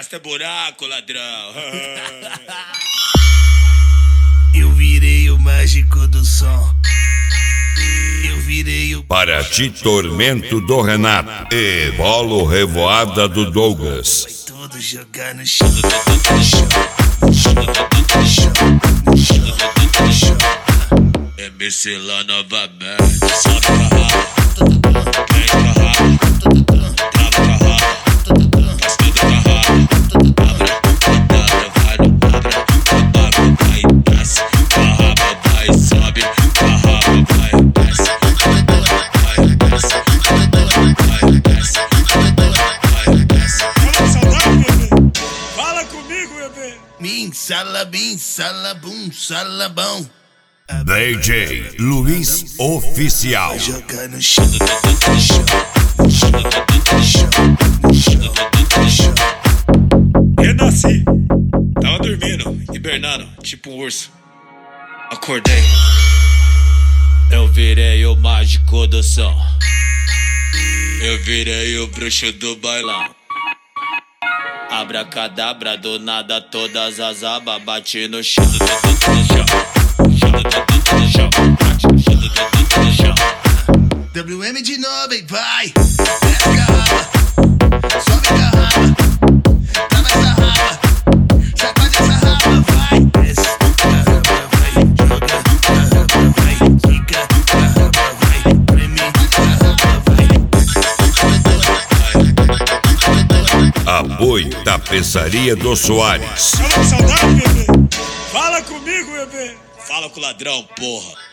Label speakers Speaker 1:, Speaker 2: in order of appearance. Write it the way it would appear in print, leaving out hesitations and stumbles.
Speaker 1: Arrasta buraco, ladrão.
Speaker 2: Eu virei o mágico do som. Eu virei o...
Speaker 3: Para ti, tormento do Renato e bolo revoada do Douglas.
Speaker 2: Vai todo jogar no chão.
Speaker 1: MC lá novamente. Sobe com a raba, vem com a raba, trava com a raba, faz tudo com a raba. Abra, vai no abra, vai, desce, com a raba, vai, sobe, com a raba, vai, desce, vai, desce, vai, desce.
Speaker 4: Fala saudade, bebê. Fala comigo, bebê.
Speaker 2: Bim, salabim, salabum, salabão.
Speaker 3: DJ Luiz Oficial.
Speaker 2: Jogar no chão.
Speaker 1: Renasci. Tava dormindo, hibernando, tipo um urso. Acordei. Eu virei o mágico do som. Eu virei o bruxo do bailão. Abracadabra, do nada todas as abas bate no chão.
Speaker 2: WM de novo, hein, vai. Desce com a raba, sobe com a raba, trava essa raba, sacode essa raba, vai. Desce com a raba, vai, joga com a raba, vai, fica com a raba, vai, treme com a raba, vai.
Speaker 3: Apoio da Pesaria do Soares.
Speaker 4: Fala saudade, bebê. Fala comigo, bebê.
Speaker 1: Fala com o ladrão, porra.